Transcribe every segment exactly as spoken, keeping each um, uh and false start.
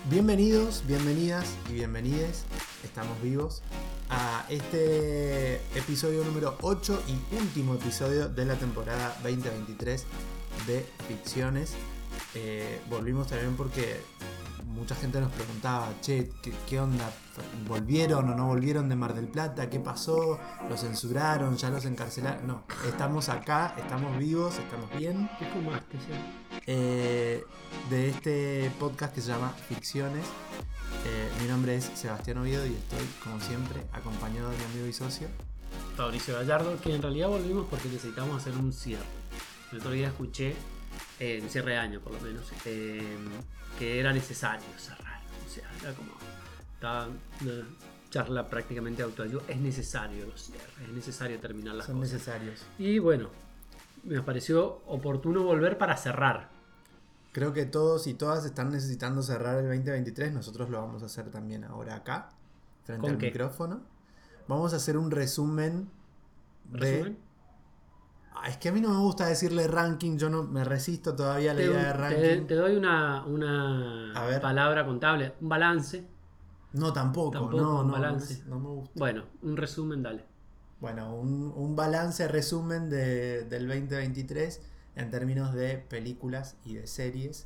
Bienvenidos, bienvenidas y bienvenides, estamos vivos, a este episodio número ocho y último episodio de la temporada veinte veintitrés de Ficciones. Eh, volvimos también porque mucha gente nos preguntaba, che, ¿qué, qué onda? ¿Volvieron o no volvieron de Mar del Plata? ¿Qué pasó? ¿Los censuraron? ¿Ya los encarcelaron? No, estamos acá, estamos vivos, estamos bien. ¿Qué fumaste ya? Eh, de este podcast que se llama Ficciones. Eh, mi nombre es Sebastián Oviedo y estoy, como siempre, acompañado de mi amigo y socio Fabricio Gallardo, que en realidad volvimos porque necesitamos hacer un cierre. El otro día escuché, eh, un cierre de año por lo menos, eh, que era necesario cerrar. O sea, era como, estaba una charla prácticamente de autoayuda. Es necesario los cierres, es necesario terminar las Son cosas. Son necesarios. Y bueno, me pareció oportuno volver para cerrar. Creo que todos y todas están necesitando cerrar el veinte veintitrés. Nosotros lo vamos a hacer también ahora acá, frente ¿Con al qué? micrófono. Vamos a hacer un resumen de... ¿Resumen? Ah, es que a mí no me gusta decirle ranking. Yo no me resisto todavía a la Te, idea de te, ranking. te doy una, una A ver. palabra contable, un balance. No, tampoco. Tampoco no, un no, balance. No, me, no me gusta. Bueno, un resumen, dale. Bueno, un, un balance, resumen de, del veinte veintitrés en términos de películas y de series.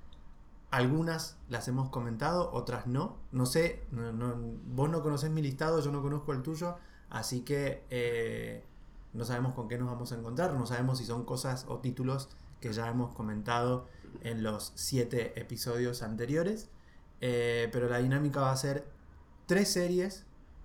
Algunas las hemos comentado, otras no. No sé, no, no, vos no conocés mi listado, yo no conozco el tuyo, así que eh, no sabemos con qué nos vamos a encontrar, no sabemos si son cosas o títulos que ya hemos comentado en los siete episodios anteriores, eh, pero la dinámica va a ser tres series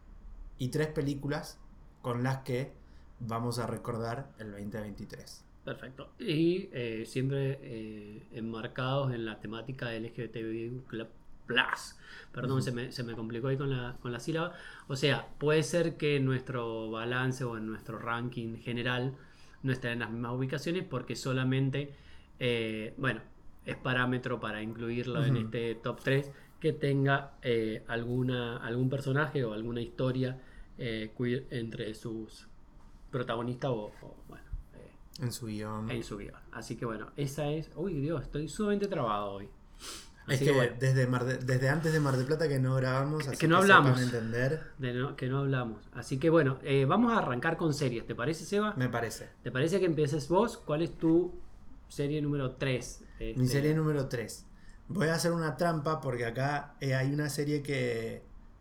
y tres películas con las que vamos a recordar el veinte veintitrés. Perfecto. Y eh, siempre eh, enmarcados en la temática del L G B T Q plus. Perdón, uh-huh. se, me, se me complicó ahí con la, con la sílaba. O sea, puede ser que en nuestro balance o en nuestro ranking general no estén en las mismas ubicaciones porque solamente, eh, bueno, es parámetro para incluirlo uh-huh. en este top tres que tenga eh, alguna, algún personaje o alguna historia eh, queer entre sus protagonistas o, o bueno. En su guión. En su guión. Así que bueno, esa es... Uy, Dios, estoy sumamente trabado hoy. Así es que, que bueno, desde, Mar de, desde antes de Mar del Plata que no grabamos, así que no que hablamos. sepan entender. De no, que no hablamos. Así que bueno, eh, vamos a arrancar con series. ¿Te parece, Seba? Me parece. ¿Te parece que empieces vos? ¿Cuál es tu serie número tres? Este... Mi serie número tres. Voy a hacer una trampa porque acá eh, hay una serie que...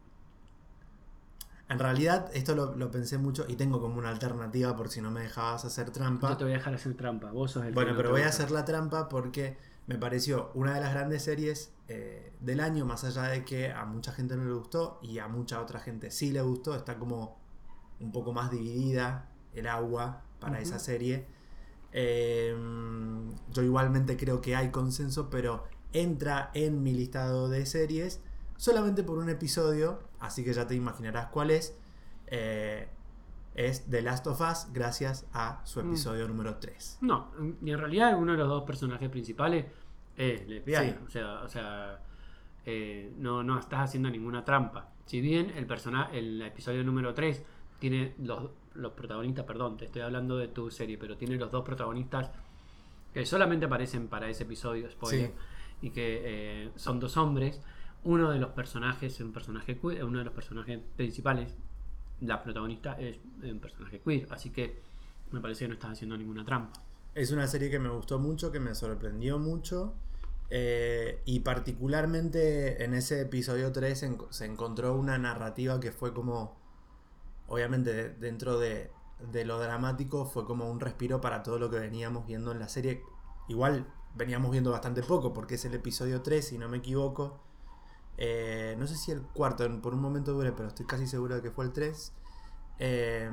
En realidad, esto lo, lo pensé mucho y tengo como una alternativa por si no me dejabas hacer trampa. Yo te voy a dejar hacer trampa, vos sos el Bueno, que pero no voy a gusta. hacer la trampa porque me pareció una de las grandes series eh, del año, más allá de que a mucha gente no le gustó y a mucha otra gente sí le gustó. Está como un poco más dividida el agua para uh-huh. esa serie. Eh, yo igualmente creo que hay consenso, pero entra en mi listado de series solamente por un episodio, así que ya te imaginarás cuál es. Eh, es The Last of Us, gracias a su episodio mm. número tres. No, y en realidad uno de los dos personajes principales es lesbiana. Sí. O sea, o sea eh, no, no estás haciendo ninguna trampa. Si bien el personaje, el episodio número tres tiene los, los protagonistas, perdón, te estoy hablando de tu serie, pero tiene los dos protagonistas que solamente aparecen para ese episodio, spoiler, sí. y que eh, son dos hombres. Uno de los personajes es un personaje queer, uno de los personajes principales, la protagonista es un personaje queer, así que me parece que no estás haciendo ninguna trampa. Es una serie que me gustó mucho, que me sorprendió mucho, eh, y particularmente en ese episodio tres en, se encontró una narrativa que fue como, obviamente dentro de, de lo dramático, fue como un respiro para todo lo que veníamos viendo en la serie. Igual veníamos viendo bastante poco, porque es el episodio tres, si no me equivoco. Eh, no sé si el cuarto, por un momento duré, pero estoy casi seguro de que fue el tres. Eh,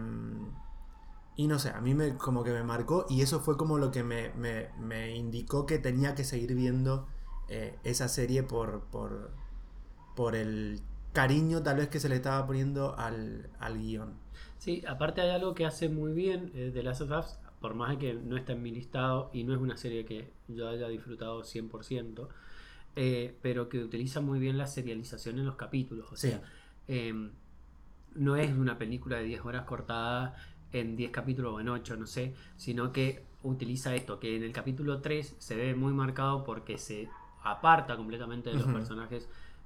y no sé, a mí me, como que me marcó, y eso fue como lo que me, me, me indicó que tenía que seguir viendo eh, esa serie por, por, por el cariño tal vez que se le estaba poniendo al, al guión. Sí, aparte hay algo que hace muy bien eh, de Last of Us, por más que no está en mi listado y no es una serie que yo haya disfrutado cien por ciento. Eh, pero que utiliza muy bien la serialización en los capítulos. O sí. sea, eh, no es una película de diez horas cortada en diez capítulos o en ocho, no sé, sino que utiliza esto, que en el capítulo tres se ve muy marcado porque se aparta completamente de los uh-huh. personajes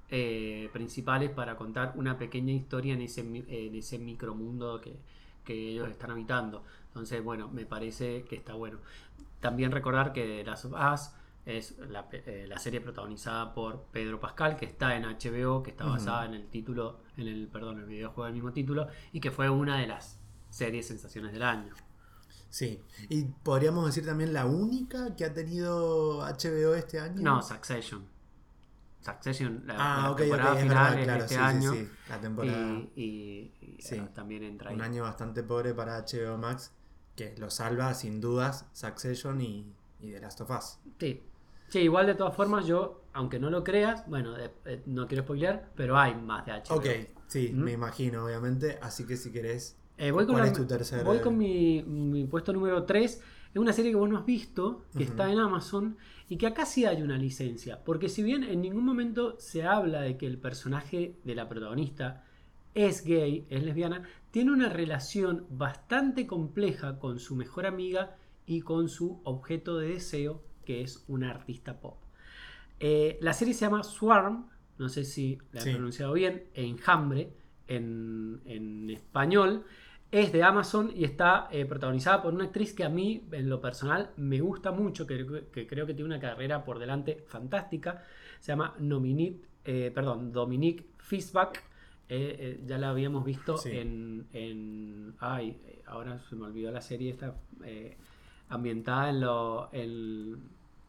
eh, principales para contar una pequeña historia en ese, en ese micromundo que, que ellos están habitando. Entonces, bueno, me parece que está bueno. También recordar que The Last of Us es la, eh, la serie protagonizada por Pedro Pascal, que está en H B O, que está basada uh-huh. en el título, en el, perdón, el videojuego del mismo título, y que fue una de las series sensaciones del año. Sí, y podríamos decir también la única que ha tenido H B O este año. No, Succession. Succession, la, ah, la okay, temporada okay, final es verdad, es claro, este sí, año. Sí, sí, la temporada. Y, y, y sí. también entra ahí. Un año bastante pobre para H B O Max, que lo salva sin dudas Succession y, y The Last of Us. Sí. Sí, igual de todas formas yo, aunque no lo creas, bueno, eh, eh, no quiero spoilear, pero hay más de H B O. Ok, sí, ¿Mm? me imagino, obviamente, así que si querés, eh, voy ¿cuál con es la, tu tercer? Voy con mi, mi puesto número tres. Es una serie que vos no has visto, que uh-huh. está en Amazon, y que acá sí hay una licencia, porque si bien en ningún momento se habla de que el personaje de la protagonista es gay, es lesbiana, tiene una relación bastante compleja con su mejor amiga y con su objeto de deseo, que es una artista pop. Eh, la serie se llama Swarm, no sé si la he sí. pronunciado bien, Enjambre en, en español. Es de Amazon y está eh, protagonizada por una actriz que a mí, en lo personal, me gusta mucho, que, que creo que tiene una carrera por delante fantástica. Se llama Dominique, eh, perdón, Dominique Fishback. Eh, eh, ya la habíamos visto sí. en, en... Ay, ahora se me olvidó la serie esta... Eh, ambientada en, lo, en,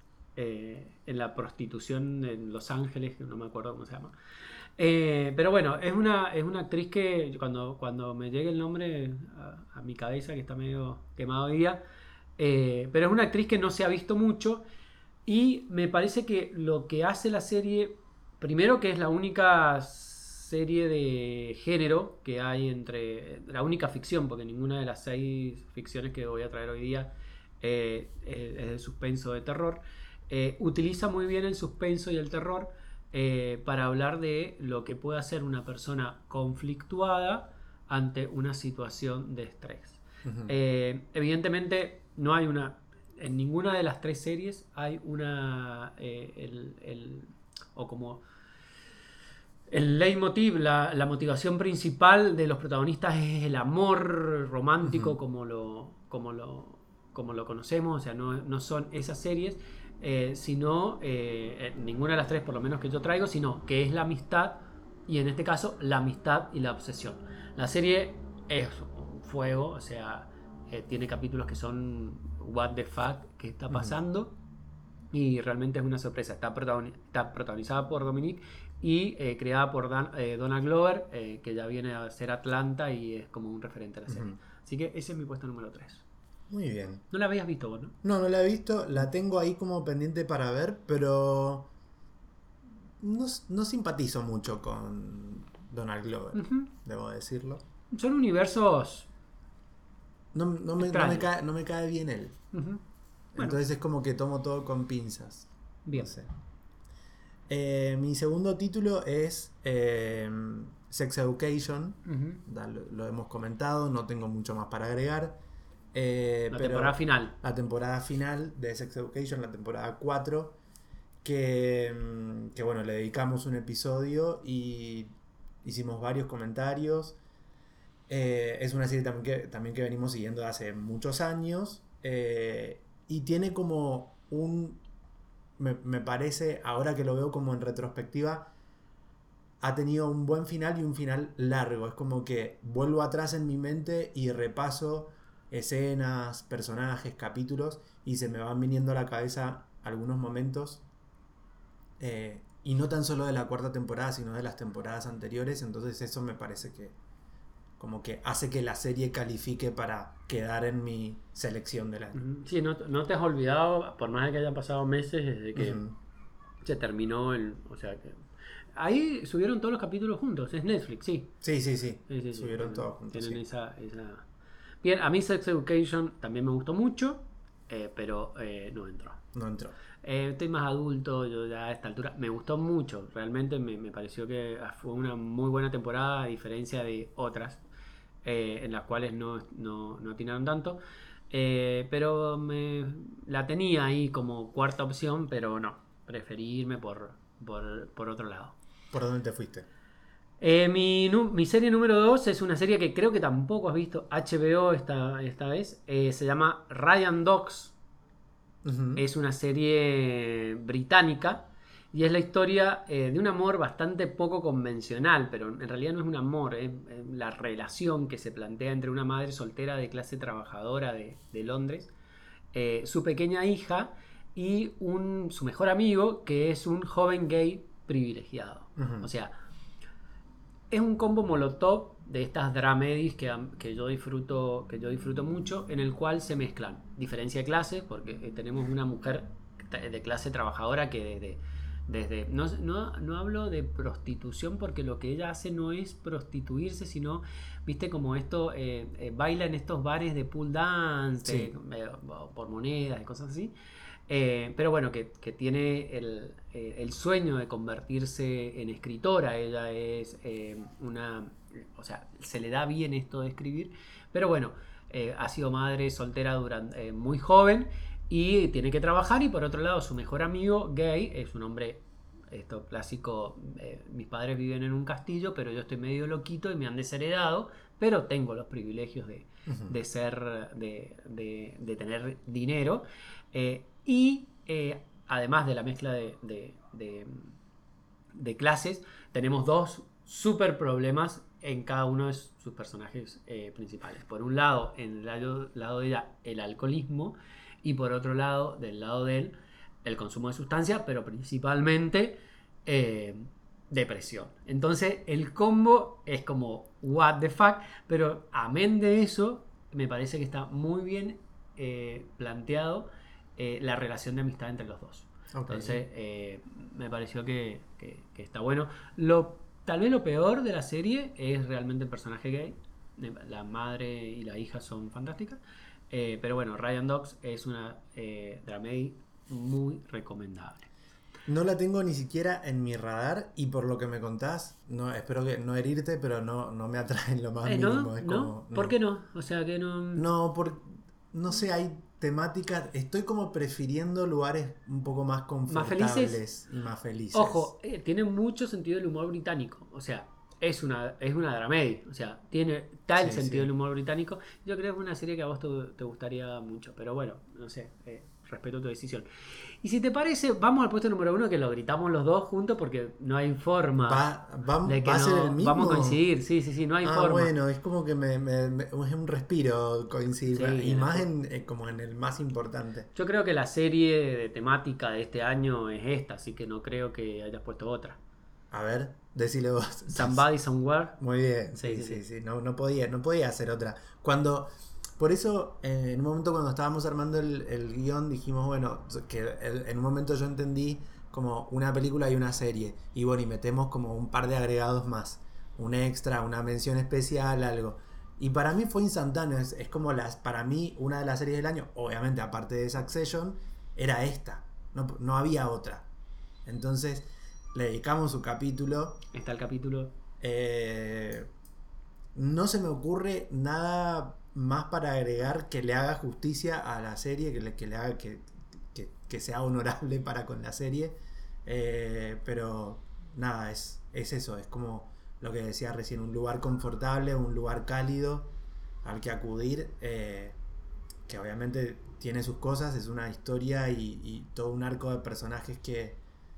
eh, en la prostitución en Los Ángeles, que no me acuerdo cómo se llama. Eh, pero bueno, es una, es una actriz que cuando, cuando me llegue el nombre a, a mi cabeza, que está medio quemado hoy día, eh, pero es una actriz que no se ha visto mucho y me parece que lo que hace la serie, primero que es la única serie de género que hay entre, la única ficción, porque ninguna de las seis ficciones que voy a traer hoy día eh, es de suspenso, de terror, eh, utiliza muy bien el suspenso y el terror eh, para hablar de lo que puede hacer una persona conflictuada ante una situación de estrés. Uh-huh. Eh, evidentemente no hay una, en ninguna de las tres series hay una eh, el, el, o como el leitmotiv, la, la motivación principal de los protagonistas es el amor romántico uh-huh. como lo como lo como lo conocemos, o sea, no, no son esas series, eh, sino eh, ninguna de las tres, por lo menos que yo traigo, sino que es la amistad, y en este caso, la amistad y la obsesión. La serie es un fuego, o sea, eh, tiene capítulos que son what the fuck, ¿qué está pasando? Uh-huh. Y realmente es una sorpresa. Está, protagoni- está protagonizada por Dominique y eh, creada por Dan, eh, Donald Glover, eh, que ya viene a ser Atlanta y es como un referente a la serie. Uh-huh. Así que ese es mi puesto número tres. Muy bien. ¿No la habías visto vos, no? No, no la he visto. La tengo ahí como pendiente para ver, pero no, no simpatizo mucho con Donald Glover, uh-huh. debo decirlo. Son universos No, no, me, no, me, cae, no me cae bien él. Uh-huh. Bueno. Entonces es como que tomo todo con pinzas. Bien. No sé. Eh, mi segundo título es eh, Sex Education. Uh-huh. Da, lo, lo hemos comentado, no tengo mucho más para agregar. Eh, la pero temporada final. La temporada final de Sex Education, la temporada cuatro, que, que bueno, le dedicamos un episodio y hicimos varios comentarios. Eh, es una serie también que, también que venimos siguiendo hace muchos años eh, y tiene como un... Me, me parece, ahora que lo veo como en retrospectiva, ha tenido un buen final y un final largo. Es como que vuelvo atrás en mi mente y repaso escenas, personajes, capítulos y se me van viniendo a la cabeza algunos momentos eh, y no tan solo de la cuarta temporada sino de las temporadas anteriores. Entonces eso me parece que como que hace que la serie califique para quedar en mi selección del año. Sí, no, no te has olvidado, por más de que hayan pasado meses desde que uh-huh. se terminó el, o sea que ahí subieron todos los capítulos juntos, es Netflix, sí. Sí, sí, sí. sí, sí subieron sí, todos juntos. Tienen sí. esa, esa... Bien, a mí Sex Education también me gustó mucho, eh, pero eh, no entró. No entró. Eh, estoy más adulto, yo ya a esta altura me gustó mucho, realmente me, me pareció que fue una muy buena temporada a diferencia de otras eh, en las cuales no, no, no atinaron tanto, eh, pero me, la tenía ahí como cuarta opción, pero no, preferí irme por, por, por otro lado. ¿Por dónde te fuiste? Eh, mi, nu- mi serie número dos es una serie que creo que tampoco has visto, H B O esta, esta vez. Eh, se llama Ryan Dogs. Uh-huh. Es una serie británica y es la historia eh, de un amor bastante poco convencional, pero en realidad no es un amor, es, es la relación que se plantea entre una madre soltera de clase trabajadora de, de Londres, eh, su pequeña hija y un, su mejor amigo, que es un joven gay privilegiado. Uh-huh. O sea, es un combo molotov de estas dramedies que, que, yo disfruto, que yo disfruto mucho, en el cual se mezclan diferencia de clase, porque tenemos una mujer de clase trabajadora que desde... desde no, no, no hablo de prostitución porque lo que ella hace no es prostituirse, sino, viste, como esto, eh, eh, baila en estos bares de pool dance, Sí. de, eh, por monedas y cosas así. Eh, pero bueno, que, que tiene el, eh, el sueño de convertirse en escritora. Ella es eh, una... O sea, se le da bien esto de escribir. Pero bueno, eh, ha sido madre soltera durante, eh, muy joven y tiene que trabajar. Y por otro lado, su mejor amigo gay es un hombre... Esto clásico, eh, mis padres viven en un castillo, pero yo estoy medio loquito y me han desheredado, pero tengo los privilegios de, Uh-huh. de ser, de, de, de tener dinero. Eh, y eh, además de la mezcla de, de, de, de clases, tenemos dos super problemas en cada uno de sus personajes eh, principales. Por un lado, en el lado, lado de ella, el alcoholismo, y por otro lado, del lado de él, el consumo de sustancias, pero principalmente eh, depresión. Entonces, el combo es como what the fuck, pero amén de eso, me parece que está muy bien eh, planteado eh, la relación de amistad entre los dos. Okay. Entonces, eh, me pareció que, que, que está bueno. Lo, tal vez lo peor de la serie es realmente el personaje gay. La madre y la hija son fantásticas. Eh, pero bueno, Ryan Dogs es una eh, dramedy muy recomendable. No la tengo ni siquiera en mi radar y por lo que me contás, no, espero que no herirte, pero no, no me atrae en lo más eh, mínimo. ¿no? Es ¿No? como, ¿Por no. qué no? O sea que no... No, por, no sé, hay temáticas, estoy como prefiriendo lugares un poco más confortables ¿Más felices? Y más felices. Ojo, eh, tiene mucho sentido el humor británico, o sea, es una, es una dramedy, o sea, tiene tal Sí, sentido sí. el humor británico. Yo creo que es una serie que a vos te, te gustaría mucho, pero bueno, no sé, eh, respeto tu decisión. Y si te parece, vamos al puesto número uno, que lo gritamos los dos juntos porque no hay forma ¿Va, va, de que va a ser no el mismo? vamos a coincidir. Sí, sí, sí, no hay Ah, forma. bueno, es como que me, me- me- es un respiro coincidir. Sí, y en más el- en, eh, como en el más importante. Yo creo que la serie de temática de este año es esta, así que no creo que hayas puesto otra. A ver, decile vos. Somebody Somewhere. Muy bien, sí, Sí, sí, sí, sí. sí. No, no podía, no podía hacer otra. Cuando, por eso, eh, en un momento cuando estábamos armando el, el guión, dijimos, bueno, que el- en un momento yo entendí como una película y una serie. Y bueno, y metemos como un par de agregados más. Un extra, una mención especial, algo. Y para mí fue instantáneo. Es, es como las, para mí, una de las series del año, obviamente, aparte de Succession, era esta. No, no había otra. Entonces, le dedicamos su capítulo. Está el capítulo. Eh, no se me ocurre nada más para agregar que le haga justicia a la serie, que le, que le haga que, que, que sea honorable para con la serie. Eh, pero nada, es, es eso, es como lo que decía recién, un lugar confortable, un lugar cálido al que acudir, eh, que obviamente tiene sus cosas, es una historia y, y todo un arco de personajes que,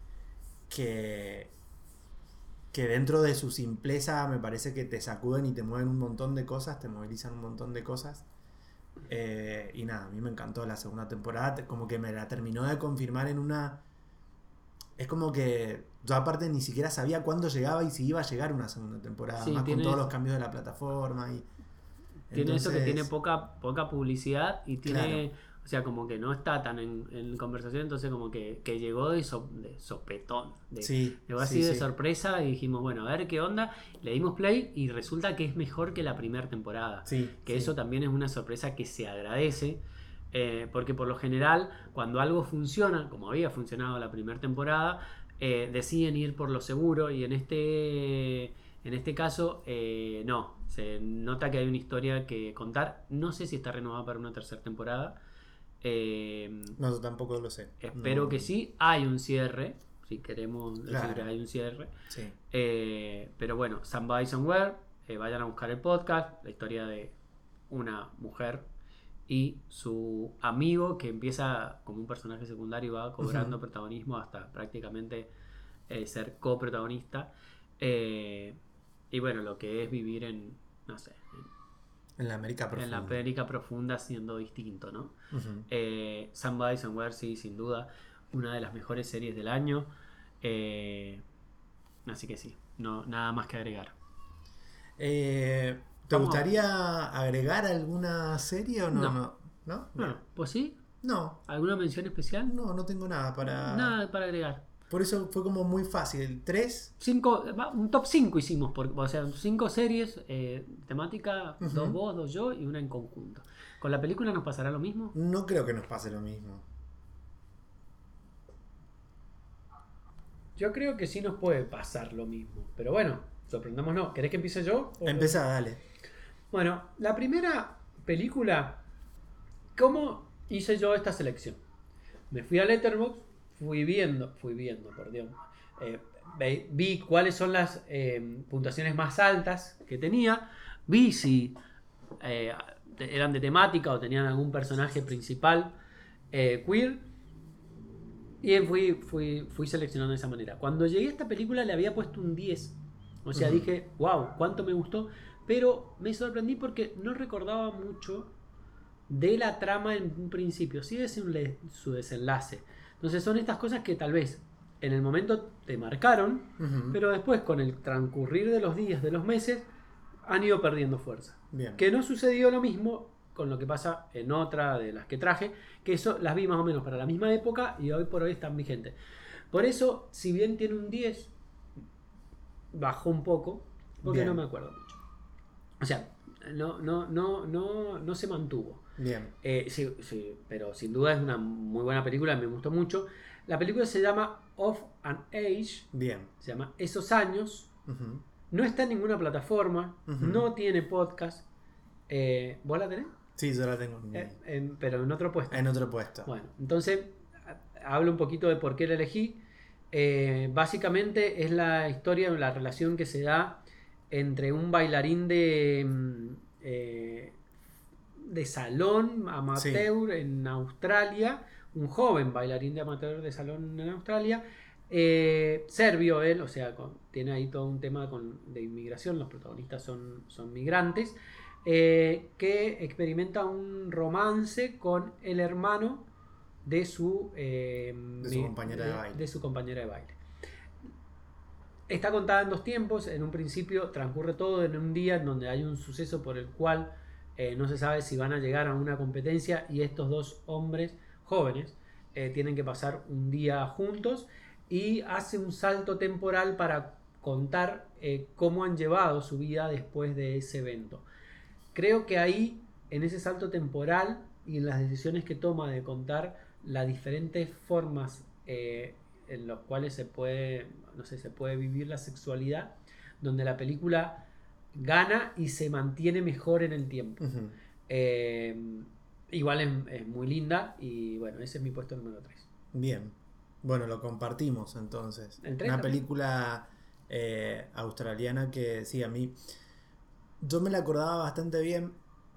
que que dentro de su simpleza me parece que te sacuden y te mueven un montón de cosas, te movilizan un montón de cosas. Eh, y nada, a mí me encantó la segunda temporada, como que me la terminó de confirmar en una... Es como que yo aparte ni siquiera sabía cuándo llegaba y si iba a llegar una segunda temporada, Sí, más tiene, con todos los cambios de la plataforma. Y tiene entonces, eso que tiene poca, poca publicidad y tiene... Claro. O sea, como que no está tan en, en conversación, entonces como que, que llegó de, so, de sopetón. De, sí, llegó así sí, de sí. sorpresa y dijimos, bueno, a ver qué onda. Le dimos play y resulta que es mejor que la primera temporada. Sí, que sí. eso también es una sorpresa que se agradece. Eh, porque por lo general, cuando algo funciona, como había funcionado la primera temporada, eh, deciden ir por lo seguro. Y en este, en este caso, eh, no. Se nota que hay una historia que contar. No sé si está renovada para una tercera temporada. Eh, No, tampoco lo sé. espero no. que sí. Hay un cierre. si queremos decir Claro. que hay un cierre. Sí. Eh, pero bueno, Somebody Somewhere, eh, vayan a buscar el podcast, la historia de una mujer y su amigo que empieza como un personaje secundario y va cobrando Uh-huh. protagonismo hasta prácticamente eh, ser coprotagonista. Eh, y bueno, lo que es vivir en, no sé, En la América en profunda. la América profunda siendo distinto, ¿no? Uh-huh. Eh, Somebody Somewhere, sí, sin duda, una de las mejores series del año. Eh, así que sí, no, nada más que agregar. Eh, ¿Te Vamos. gustaría agregar alguna serie o no? No. ¿No? ¿No? Bueno, pues sí, No, ¿alguna mención especial? no, no tengo nada para... Nada para agregar. Por eso fue como muy fácil. Tres. Cinco, va, un top cinco hicimos, por, o sea, cinco series, eh, temática, Ujú. dos vos, dos yo y una en conjunto. ¿Con la película nos pasará lo mismo? No creo que nos pase lo mismo. Yo creo que sí nos puede pasar lo mismo, pero bueno, sorprendámonos. ¿Querés que empiece yo? O- Empezá, dale. Bueno, la primera película, ¿cómo hice yo esta selección? Me fui a Letterboxd, fui viendo, fui viendo, por Dios, eh, ve- vi cuáles son las eh, puntuaciones más altas que tenía, vi si eh, te- eran de temática o tenían algún personaje principal eh, queer, y fui, fui, fui seleccionando de esa manera. Cuando llegué a esta película le había puesto un diez, o sea, Ujú. dije, wow, cuánto me gustó, pero me sorprendí porque no recordaba mucho de la trama en un principio, sí de su, su desenlace. Entonces son estas cosas que tal vez en el momento te marcaron, Ujú. pero después con el transcurrir de los días, de los meses, han ido perdiendo fuerza. Bien. Que no sucedió lo mismo con lo que pasa en otra de las que traje, que eso las vi más o menos para la misma época y hoy por hoy están vigentes. Por eso, si bien tiene un diez, bajó un poco, porque Bien. no me acuerdo mucho. O sea, no, no, no, no, no se mantuvo. Bien. Eh, sí, sí, pero sin duda es una muy buena película, me gustó mucho. La película se llama Of an Age, Bien. se llama Esos Años, Ujú. no está en ninguna plataforma, Ujú. no tiene podcast. Eh, ¿Vos la tenés? Sí, yo la tengo en, Eh, en- pero en otro puesto. en otro puesto. Bueno, entonces a- hablo un poquito de por qué la elegí. Eh, básicamente es la historia, la relación que se da entre un bailarín de, mm, eh, de salón amateur en Australia, un joven bailarín de amateur de salón en Australia, eh, serbio él, o sea, con- tiene ahí todo un tema con, de inmigración, los protagonistas son, son migrantes, eh, que experimenta un romance con el hermano de su, eh, De su compañera de baile. de su compañera de baile. Está contada en dos tiempos. En un principio transcurre todo en un día en donde hay un suceso por el cual eh, no se sabe si van a llegar a una competencia y estos dos hombres jóvenes eh, tienen que pasar un día juntos, y hace un salto temporal para contar eh, cómo han llevado su vida después de ese evento. Creo que ahí, en ese salto temporal y en las decisiones que toma de contar las diferentes formas eh, en las cuales se puede, no sé, se puede vivir la sexualidad, donde la película gana y se mantiene mejor en el tiempo. Ujú. Eh, igual es, es muy linda y bueno, ese es mi puesto número tres. Bien. Bueno, lo compartimos entonces. ¿El tres Una también? película eh, australiana que sí, a mí yo me la acordaba bastante bien.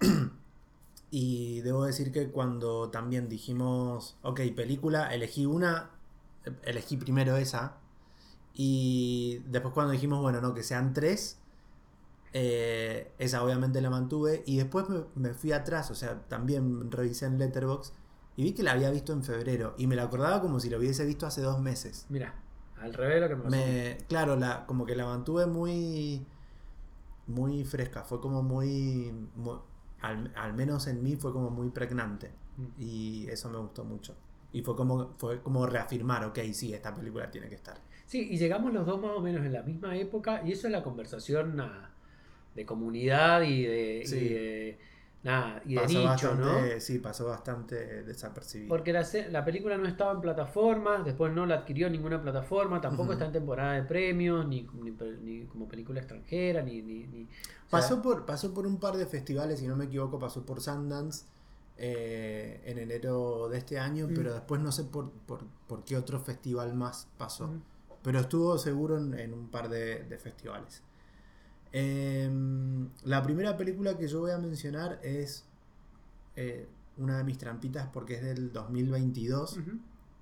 Y debo decir que cuando también dijimos, ok, película, elegí una, eh, elegí primero esa. Y después cuando dijimos, bueno, no, que sean tres, eh, esa obviamente la mantuve. Y después me, me fui atrás, o sea, también revisé en Letterboxd y vi que la había visto en febrero. Y me la acordaba como si lo hubiese visto hace dos meses. Mira, al revés de lo que me pasó. Me, claro, la, como que la mantuve muy, muy fresca. Fue como muy, muy al, al menos en mí fue como muy pregnante. Mm. Y eso me gustó mucho. Y fue como, fue como reafirmar, ok, sí, esta película tiene que estar. Sí, y llegamos los dos más o menos en la misma época, y eso es la conversación nada, de comunidad y de, Sí. y de, nada, y de Pasó nicho, ¿no? bastante, sí, pasó bastante desapercibido. Porque la, se- la película no estaba en plataformas, después no la adquirió ninguna plataforma, tampoco Ujú. está en temporada de premios, ni, ni, pe- ni como película extranjera, ni... ni, ni- o sea, Pasó por, pasó por un par de festivales, si no me equivoco, pasó por Sundance. eh, en enero de este año, mm. pero después no sé por, por, por qué otro festival más pasó. Mm. Pero estuvo seguro en, en un par de, de festivales. Eh, la primera película que yo voy a mencionar es eh, una de mis trampitas porque es del dos mil veintidós. Uh-huh.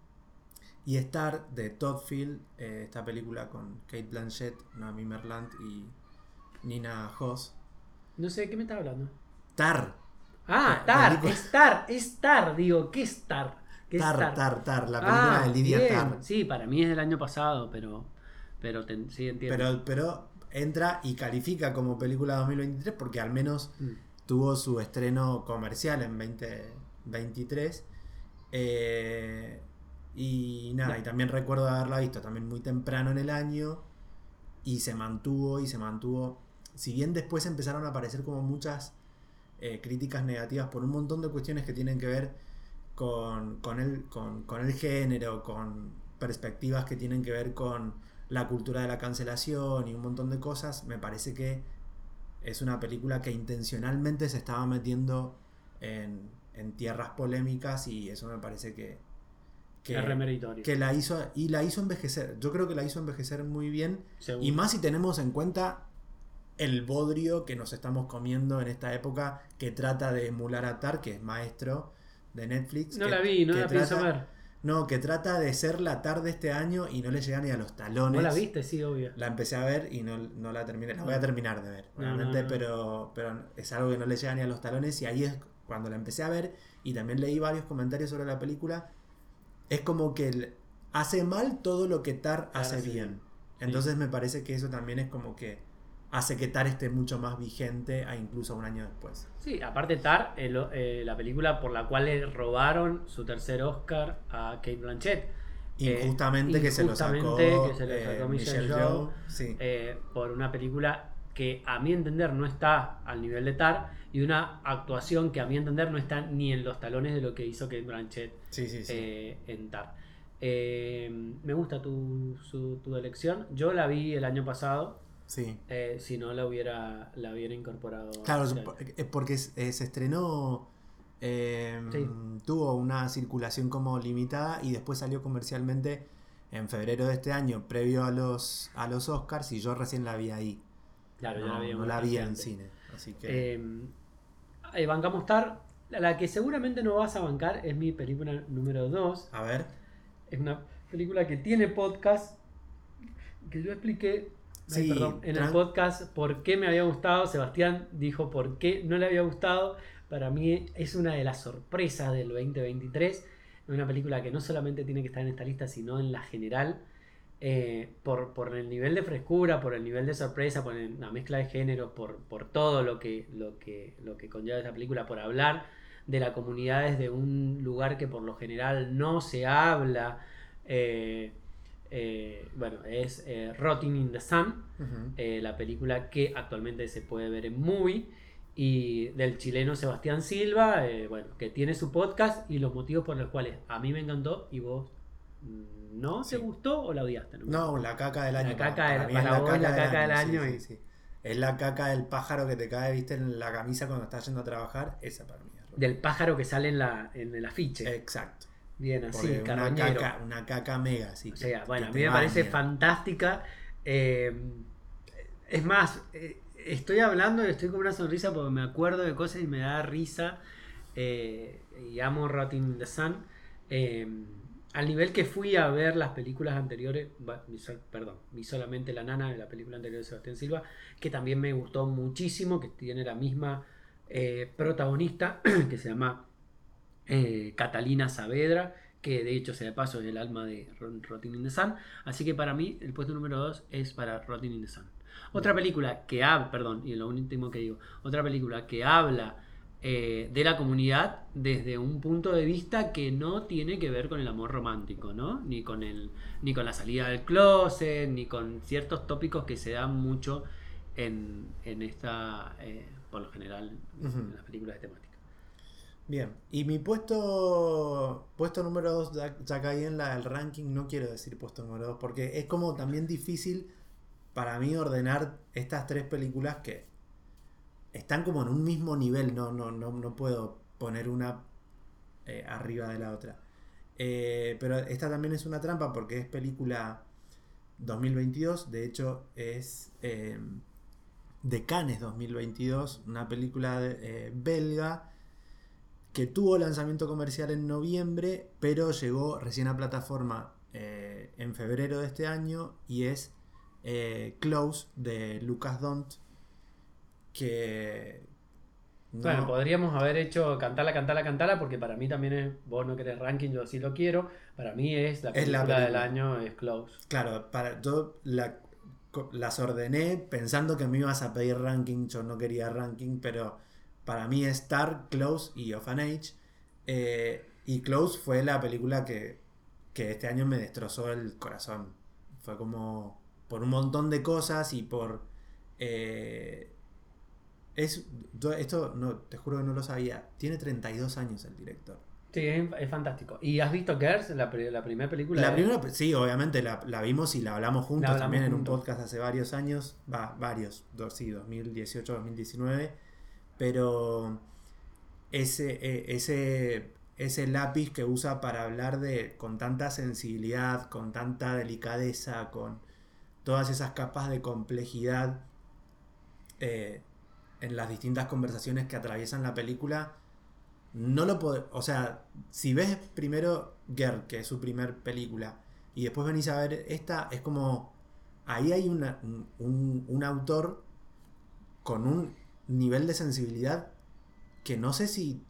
Y Star, de Todd Field, eh, esta película con Cate Blanchett, Naomi Merland y Nina Hoss. No sé, ¿de qué me estás hablando? Tar. Ah, Tar, película... es Tar, es Tar, digo, ¿qué es Tar? ¿Qué tar, es Tar? Tar, Tar, la película ah, de Lydia bien. Tar. Sí, para mí es del año pasado, pero, pero te, sí entiendo. Pero, pero entra y califica como película dos mil veintitrés porque al menos mm. tuvo su estreno comercial en veinte veintitrés. Eh... Y nada, y también recuerdo haberla visto también muy temprano en el año y se mantuvo y se mantuvo. Si bien después empezaron a aparecer como muchas eh, críticas negativas por un montón de cuestiones que tienen que ver con, con, el, con, con el género, con perspectivas que tienen que ver con la cultura de la cancelación y un montón de cosas, me parece que es una película que intencionalmente se estaba metiendo en, en tierras polémicas y eso me parece que Que, que la hizo y la hizo envejecer. Yo creo que la hizo envejecer muy bien. Seguro. Y más si tenemos en cuenta el bodrio que nos estamos comiendo en esta época, que trata de emular a Tar, que es maestro de Netflix. No que, la vi, no la trata, pienso ver. No, que trata de ser la Tar de este año y no le llega ni a los talones. ¿No la viste? Sí, obvio. La empecé a ver y no, no la terminé. La voy a terminar de ver, obviamente, no, no, no. Pero, pero es algo que no le llega ni a los talones y ahí es cuando la empecé a ver y también leí varios comentarios sobre la película. Es como que el, hace mal todo lo que Tar hace ah, sí. bien. Entonces sí. me parece que eso también es como que hace que Tar esté mucho más vigente a incluso un año después. Sí, aparte Tar, eh, lo, eh, la película por la cual le robaron su tercer Oscar a Cate Blanchett. Injustamente eh, que se lo sacó, que se lo sacó eh, Michelle Yeoh sí. eh, por una película que a mi entender no está al nivel de Tar y una actuación que a mi entender no está ni en los talones de lo que hizo Cate Blanchett sí, sí, sí. Eh, en Tar. Eh, me gusta tu, su, tu elección. Yo la vi el año pasado. Sí. Eh, si no la hubiera la hubiera incorporado. Claro, porque se, se estrenó, eh, sí. tuvo una circulación como limitada y después salió comercialmente en febrero de este año, previo a los a los Oscars, y yo recién la vi ahí. Claro, no, yo la vi, no la vi en cine, así que. Eh, eh, bancamos Tar. La, la que seguramente no vas a bancar es mi película número dos. A ver. Es una película que tiene podcast. Que yo expliqué sí, ay, perdón, en el podcast por qué me había gustado. Sebastián dijo por qué no le había gustado. Para mí es una de las sorpresas del veinte veintitrés. Es una película que no solamente tiene que estar en esta lista, sino en la general. Eh, por, por el nivel de frescura, por el nivel de sorpresa, por la mezcla de géneros, por, por todo lo que, lo, que, lo que conlleva esta película, por hablar de la comunidad desde un lugar que por lo general no se habla. Eh, eh, bueno, es eh, Rotting in the Sun, uh-huh. eh, la película que actualmente se puede ver en Movie, y del chileno Sebastián Silva, eh, bueno, que tiene su podcast y los motivos por los cuales a mí me encantó y vos ¿no sí. te gustó o la odiaste? No, no la caca del año. La caca, para, del, para, para vos es la caca del año. Sí, sí, sí. Es la caca del pájaro que te cae, viste, en la camisa cuando estás yendo a trabajar. Esa para mí es del pájaro que sale en, la, en el afiche. Exacto. Bien, así, una caca, una caca mega, sí. O sea, bueno, a mí me parece miedo. fantástica. Eh, es más, eh, estoy hablando y estoy con una sonrisa porque me acuerdo de cosas y me da risa. Eh, y amo Rotting in the Sun. Eh, al nivel que fui a ver las películas anteriores, perdón, vi solamente La Nana de la película anterior de Sebastián Silva, que también me gustó muchísimo, que tiene la misma eh, protagonista, que se llama eh, Catalina Saavedra, que de hecho, sea de paso, es el alma de Rotting in the Sun. Así que para mí, el puesto número dos es para Rotting in the Sun. Otra película que habla, perdón, y lo último que digo, otra película que habla Eh, de la comunidad desde un punto de vista que no tiene que ver con el amor romántico, ¿no? Ni con el, ni con la salida del closet, ni con ciertos tópicos que se dan mucho en, en esta, eh, por lo general, uh-huh. en las películas de temática. Bien, y mi puesto puesto número dos, ya, ya caí en la, el ranking, no quiero decir puesto número dos, porque es como también difícil para mí ordenar estas tres películas que están como en un mismo nivel, no, no, no, no puedo poner una eh, arriba de la otra. Eh, pero esta también es una trampa porque es película dos mil veintidós, de hecho es eh, de Cannes dos mil veintidós, una película de, eh, belga que tuvo lanzamiento comercial en noviembre, pero llegó recién a plataforma eh, en febrero de este año, y es eh, Close de Lucas Dont, que no... Bueno, podríamos haber hecho Cantala, Cantala, Cantala, porque para mí también es, vos no querés ranking, yo sí lo quiero, para mí es la película, es la película del año, es Close. Claro, para, yo la, las ordené pensando que me ibas a pedir ranking, yo no quería ranking, pero para mí es Tar, Close y Orphanage. Eh, y Close fue la película que, que este año me destrozó el corazón. Fue como por un montón de cosas y por... Eh, es, yo esto no, te juro que no lo sabía. Tiene treinta y dos años el director. Sí, es, es fantástico. ¿Y has visto Girls, la, la primera película? La primera, sí, obviamente la, la vimos y la hablamos juntos la hablamos también juntos. En un podcast hace varios años. Va, varios, dos, sí, dos mil dieciocho, dos mil diecinueve. Pero ese, ese, ese lápiz que usa para hablar de con tanta sensibilidad, con tanta delicadeza, con todas esas capas de complejidad eh, en las distintas conversaciones que atraviesan la película, no lo puedo, o sea, si ves primero Girl, que es su primer película, y después venís a ver esta, es como ahí hay una, un, un autor con un nivel de sensibilidad que no sé si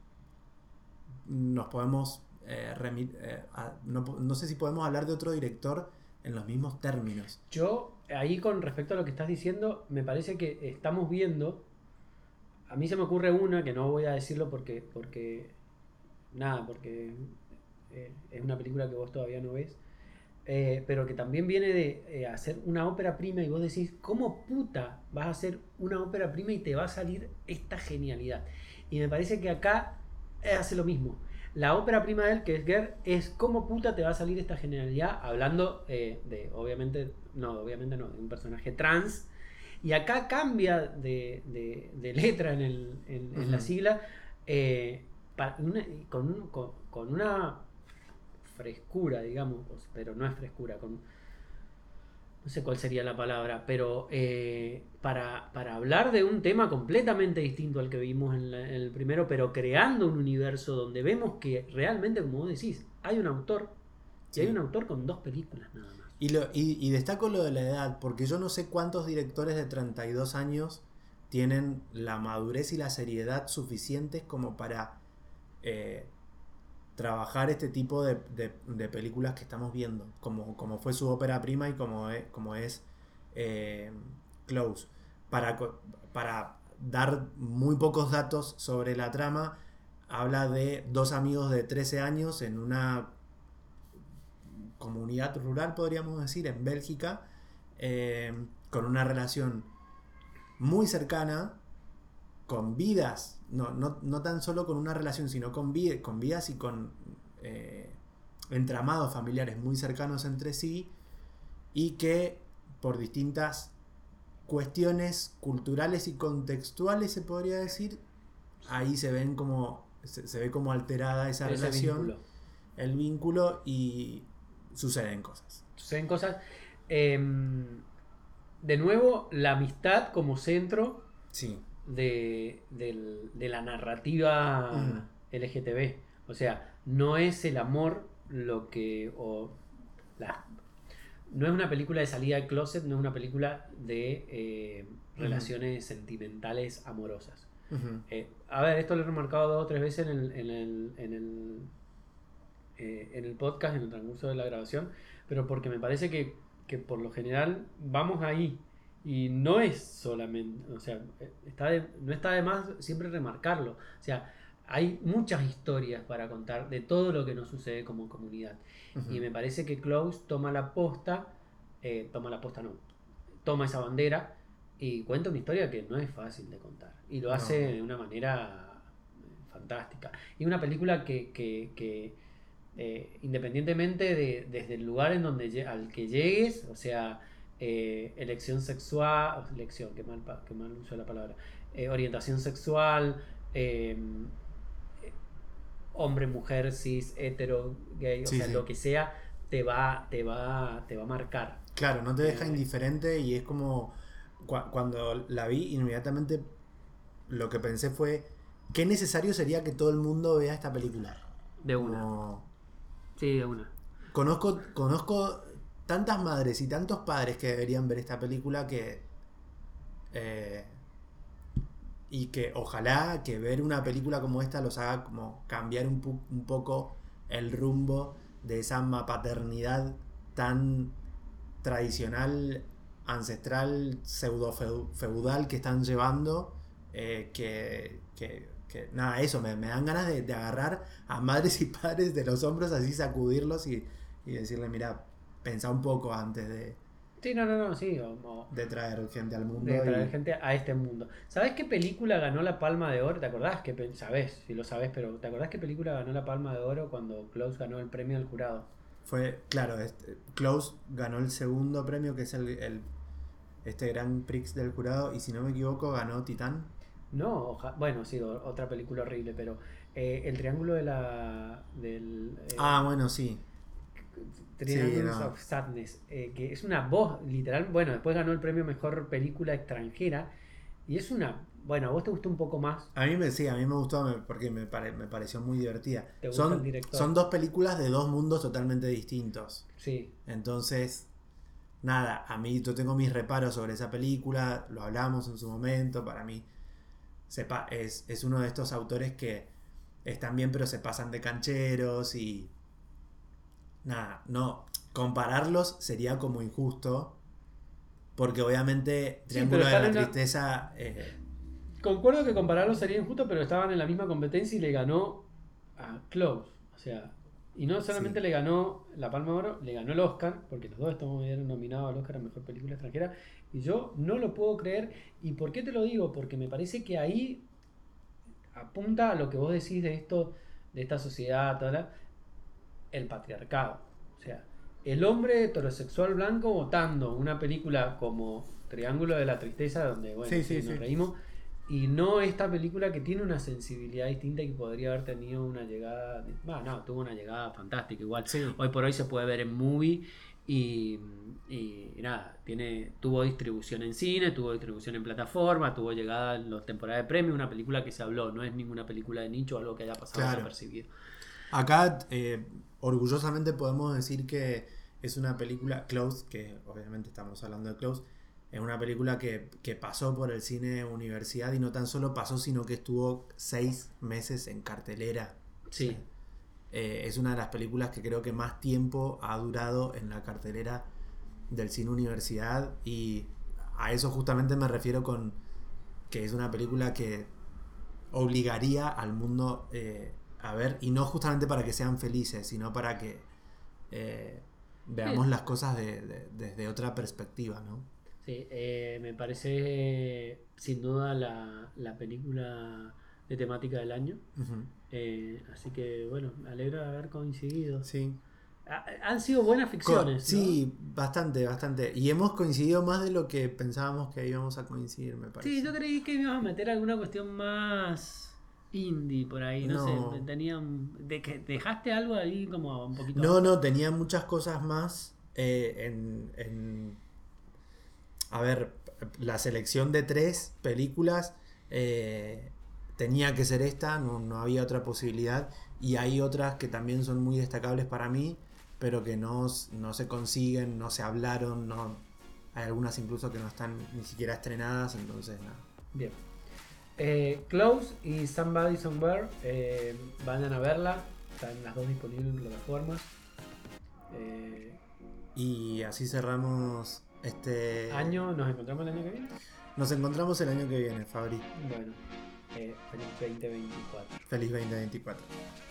nos podemos eh, remit, eh, a, no, no sé si podemos hablar de otro director en los mismos términos. Yo, ahí con respecto a lo que estás diciendo, me parece que estamos viendo, a mí se me ocurre una que no voy a decirlo porque, porque nada, porque eh, es una película que vos todavía no ves, eh, pero que también viene de eh, hacer una ópera prima, y vos decís, ¿cómo puta vas a hacer una ópera prima y te va a salir esta genialidad? Y me parece que acá hace lo mismo. La ópera prima de él, que es Girl, es ¿cómo puta te va a salir esta genialidad? Hablando eh, de, obviamente, no, obviamente no, de un personaje trans. Y acá cambia de, de, de letra en, el, en, uh-huh. en la sigla, eh, para una, con, un, con, con una frescura, digamos, pero no es frescura, con, no sé cuál sería la palabra, pero eh, para, para hablar de un tema completamente distinto al que vimos en, la, en el primero, pero creando un universo donde vemos que realmente, como vos decís, hay un autor, sí. y hay un autor con dos películas nada más. Y, lo, y, y destaco lo de la edad, porque yo no sé cuántos directores de treinta y dos años tienen la madurez y la seriedad suficientes como para eh, trabajar este tipo de, de, de películas que estamos viendo, como, como fue su ópera prima y como es, como es eh, Close. Para, para dar muy pocos datos sobre la trama, habla de dos amigos de trece años en una comunidad rural, podríamos decir, en Bélgica, eh, con una relación muy cercana, con vidas, no, no, no tan solo con una relación, sino con, vid- con vidas y con eh, entramados familiares muy cercanos entre sí, y que por distintas cuestiones culturales y contextuales, se podría decir, ahí se ven como se, se ve como alterada esa Ese relación, vínculo. el vínculo, y suceden cosas. Suceden cosas. Eh, de nuevo, la amistad como centro sí. de, de, de la narrativa uh-huh. L G T B. O sea, no es el amor lo que... O la, no es una película de salida del closet, no es una película de eh, uh-huh. relaciones sentimentales amorosas. Uh-huh. Eh, a ver, esto lo he remarcado dos o tres veces en el... En el, en el Eh, en el podcast, en el transcurso de la grabación, pero porque me parece que, que por lo general vamos ahí, y no es solamente, o sea, está de, no está de más siempre remarcarlo, o sea, hay muchas historias para contar de todo lo que nos sucede como comunidad, uh-huh. y me parece que Close toma la posta, eh, toma la posta no, toma esa bandera y cuenta una historia que no es fácil de contar, y lo hace no. de una manera fantástica, y una película que, que, que Eh, independientemente de desde el lugar en donde al que llegues, o sea, eh, elección sexual, elección, que mal, que mal uso la palabra, eh, orientación sexual, eh, hombre, mujer, cis, hetero, gay, o Sí, sea, sí. lo que sea, te va, te va, te va a marcar. Claro, no te deja Eh, indiferente y es como cua- cuando la vi, inmediatamente lo que pensé fue qué necesario sería que todo el mundo vea esta película. de una. Como Sí, de una. conozco conozco tantas madres y tantos padres que deberían ver esta película que eh, y que ojalá que ver una película como esta los haga como cambiar un, pu- un poco el rumbo de esa paternidad tan tradicional, ancestral, pseudo feudal que están llevando, eh, que, que, que, nada, eso, me, me dan ganas de, de agarrar a madres y padres de los hombros, así sacudirlos y, y decirle, mira, pensá un poco antes de, Sí, no, no, no, sí. O, o de traer gente al de mundo traer y gente a este mundo. ¿Sabés qué película ganó la Palma de Oro? ¿Te acordás? Que pe- sabés, si lo sabés, pero ¿te acordás qué película ganó la Palma de Oro cuando Klaus ganó el premio del jurado? fue, claro, este, Close ganó el segundo premio, que es el, el este Grand Prix del jurado, y si no me equivoco ganó Titán. No, oja- bueno, sí, o- otra película horrible, pero eh, el triángulo de la del Ah, eh, bueno, sí. Sí, Triangles no. of Sadness, eh, que es una voz literal, bueno, después ganó el premio mejor película extranjera y es una, bueno, a vos te gustó un poco más, A mí me, sí, a mí me gustó me- porque me, pare- me pareció muy divertida. te gusta el Son, director, son dos películas de dos mundos totalmente distintos. sí, Entonces, nada, a mí yo tengo mis reparos sobre esa película, lo hablamos en su momento, para mí sepa, es, es uno de estos autores que están bien pero se pasan de cancheros y nada, no, compararlos sería como injusto porque obviamente sí, pero Triángulo de están la en la, Tristeza eh, concuerdo que compararlo sería injusto, pero estaban en la misma competencia y le ganó a Close, o sea, y no solamente sí, le ganó la Palma de Oro, le ganó el Oscar, porque los dos estuvieron nominados al Oscar a Mejor Película Extranjera, y yo no lo puedo creer, ¿y por qué te lo digo? Porque me parece que ahí apunta a lo que vos decís de esto, de esta sociedad, toda la- el patriarcado. O sea, el hombre heterosexual blanco votando una película como Triángulo de la Tristeza, donde, bueno, sí, sí, sí, nos sí. reímos, y no esta película que tiene una sensibilidad distinta y que podría haber tenido una llegada. de- Bueno, no, tuvo una llegada fantástica igual. Sí. Hoy por hoy se puede ver en movie. Y, y nada, tiene, tuvo distribución en cine, tuvo distribución en plataforma, tuvo llegada en los temporadas de premio, una película que se habló, no es ninguna película de nicho o algo que haya pasado Claro. desapercibido. Acá eh, orgullosamente podemos decir que es una película, Close, que obviamente estamos hablando de Close, es una película que, que pasó por el cine universidad y no tan solo pasó, sino que estuvo seis meses en cartelera. Sí. Eh, es una de las películas que creo que más tiempo ha durado en la cartelera del cine universidad y a eso justamente me refiero con que es una película que obligaría al mundo eh, a ver y no justamente para que sean felices, sino para que eh, veamos Sí, las cosas de, de, desde otra perspectiva, ¿no? sí, eh, me parece sin duda la, la película de temática del año. Uh-huh. Eh, así que bueno, me alegro de haber coincidido. Sí. Ha- han sido buenas Co- ficciones, ¿no? sí, bastante, bastante. Y hemos coincidido más de lo que pensábamos que íbamos a coincidir, me parece. Sí, yo creí que íbamos a meter alguna cuestión más indie por ahí, no, No. sé, tenían, de que dejaste algo ahí como un poquito. No, no, tenía muchas cosas más eh, en, en... A ver, la selección de tres películas eh, tenía que ser esta, no, no había otra posibilidad. Y hay otras que también son muy destacables para mí, pero que no, no se consiguen, no se hablaron, no, hay algunas incluso que no están ni siquiera estrenadas, entonces nada. Bien. Eh, Close y Somebody Somewhere, eh, vayan a verla, están las dos disponibles en plataformas. Eh, Y así cerramos este año, nos encontramos el año que viene. Nos encontramos el año que viene, Fabri. Bueno, eh, feliz veinte veinticuatro. Feliz veinte veinticuatro.